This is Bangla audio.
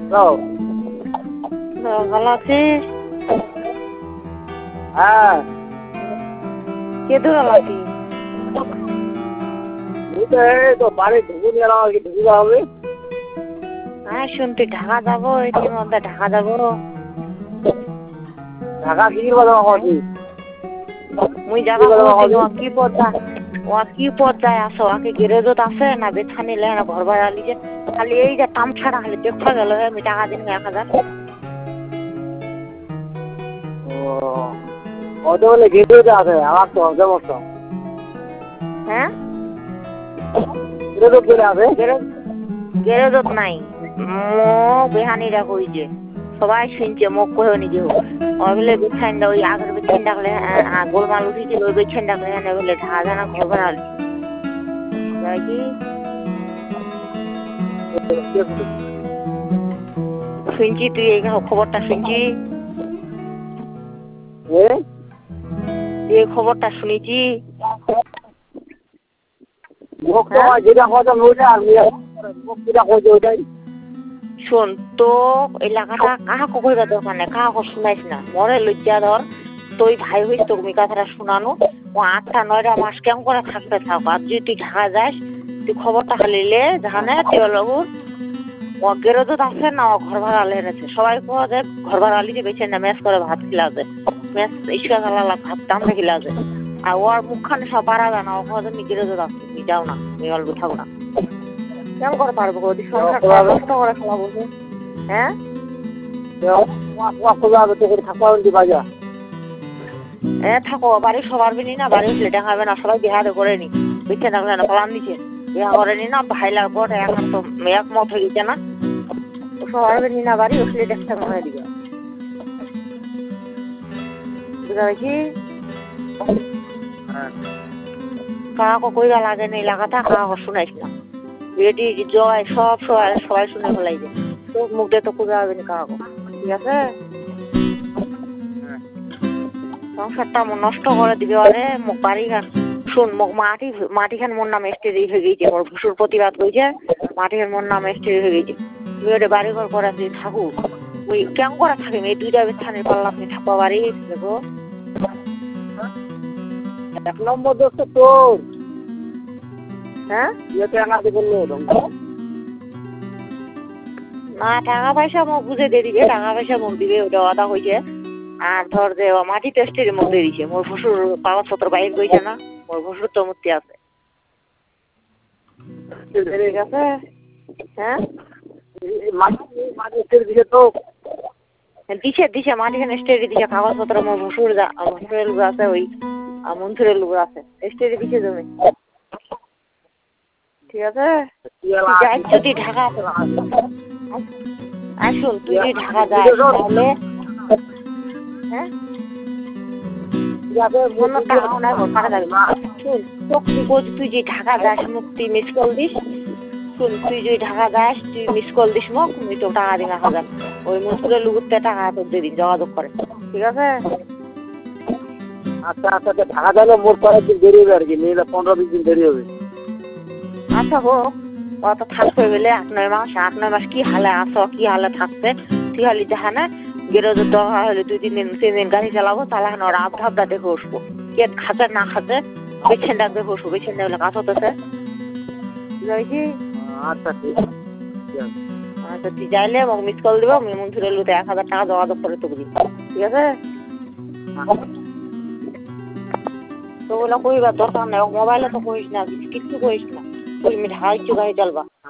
হ্যালো। ভালো আছিস? হ্যাঁ, কে দূরাল আছিস? এই তো বাড়ি ঢুকে নিয়ে এলাম আর কি, ঢুকে যাওয়া হবে। হ্যাঁ শুন, তুই ঢাকা যাবো এটির মধ্যে ঢাকা যাবো। ঢাকা কি বাজার করছি? মুই যাবা কি পর্যায়ে আছো? আগে গ্যারেজত আছে না বেছানি লে না ঘর ভাড়া লিজে খালি এই যে তামছাড়া খালি দেখা গেল আমি টাকা দিন 1000। ও, কত বলে গেটে আছে আমার তো সমস্যা। হ্যাঁ গেটে চলে আছে। গ্যারেজত নাই বেহানিরা কইছে সবাই শুনছে মুখ কহে নিজে বলে বেছাইন দা ওই আগের বেছাইন ডাকলে গোলমাল উঠেছিল ওই বেছাইন ডাকলে এনে বলে ঢাকা জানা ঘর ভাড়া যাই কি শুনছি তুই এই খবরটা শুনছি, তুই এই খবরটা শুনেছি। শোন তো এলাকাটা কাহাকে কইবা দরকার নেই, কাহাকে শুনাইস না, মরে লজ্জা ধর। তুই ভাই হইস তোর মি কথাটা শোনানো ও 8-9 মাস কেমন করে থাকতে থাক। আর যদি তুই ঢাকা যাস তুই খবরটা খালিলে জানে টিওলগুর ও গেরোজত আছে না ও ঘর ভাড়া লেনেছে সবাই কোয়া যায় ঘর ভাড়া লিতে বেছে না ম্যাচ করে ভাত খিলা যায় ম্যাচ ইস্কা জ্বালালা ভাত টামড়ে খিলা যায় আর ওর মুখখানে সব পারা যায় না ও কোয়া যায় গেরোজত আছে তুমি যাও না তুমি অল্প থাকো না কেমন করে পারবো ওদি সংসারটা নষ্ট করে খেলাবো। হ্যাঁ থাকো বাড়ি সবার বিনি না বাড়ি উঠলে দেখাবে না সবাই বিহারে করেনি বিচ্ছে থাকলে না ফলান দিচ্ছে বিহা করেনি না ভাইলার পর এখন তো একমত হয়ে গেছে না সবার বিনি না বাড়ি উঠলে দেখতে মনে দিবে বুঝা পেয়েছি। কাহাকে কইরা লাগে না এলাকাটা কাহাকে শুনাইস না রেডি জয় সব সবাই সবাই শুনে ফেলাই যায় তোর মুখ দিয়ে তো খুঁজে হবে না কাহাকে, ঠিক আছে? সংসারটা নষ্ট করে দিবে আরে মুখ বাড়ি খান শুন মাটি খান মোর নামে স্টেরি হয়ে গেছে ওর ভুসুর প্রতিবাদ করেছে মাটি খান মোর নামে স্টেরি হয়ে গেছে তুই ওটা বাড়ি ঘর করে তুই থাকুক ওই কেমন করে থাকিস এই দুইটা স্থানের পাল্লা আপনি থাকবা বাড়ি দেখো 1 নম্বর দোষ তো তোর। হ্যাঁ না টাকা পয়সা মুখ বুঝে দিয়ে দিবে টাকা পয়সা মুখ দিবে ওটা আদা হয়েছে আর ধর যে মাটি টেস্টের মুখ দিয়ে দিছে মোর শ্বশুর কাগজপত্র বাইর করেছে না মোর শ্বশুর তো মূর্তি আছে ঠিক আছে। হ্যাঁ দিছে মাটিখানে স্টেডি দিছে কাগজপত্র মোর শ্বশুরের লোক আছে ওই মন্থুরের লোক আছে স্টেডি দিছে জমি, ঠিক আছে? যাই যদি ঢাকা আসুন তুই যদি ঢাকা যাস তাহলে হ্যাঁ কোনো টাকা নাই টাকা যাবে তুই যে ঢাকা যাস মুখ তুই মিস কল দিস শুন তুই যদি ঢাকা যাস তুই মিস কল দিস মুখ তুই তো টাকা দিন 1000 ওই মন্থুরের লোকতে টাকা তোর দিয়ে দিন যোগাযোগ করে, ঠিক আছে? আচ্ছা আচ্ছা ঢাকা যাইলে মোট কয়েকদিন দেরি হবে আর কি নিলে 15-20 দিন দেরি হবে। আচ্ছা হোক অত থাকবে বলে 8-9 মাস কি হালে আসো কি হালে থাকবে তুই খালি জাহানে গেরোজের দরকার হলে 2-3 দিন গাড়ি চালাবো তাহলে এখন ওরা আবধাবটা দেখে উঠবো কে খাতে না খাতে বেছেন ডাক দেখে উঠবো বেছেন ডাকলে কাজ হতেছে বুঝাইছি। আচ্ছা ঠিক আছে আচ্ছা তুই যাইলে আমাকে মিস কল দিব আমি মন্থুরের লোতে 1000 টাকা যোগাযোগ করে তোকে দিই, ঠিক আছে? তো ওগুলো কইবার দরকার নেই মোবাইলে তো কইস না কিচ্ছু কইস না তুই ঢাকা ইচ্ছু গাড়ি চালবা।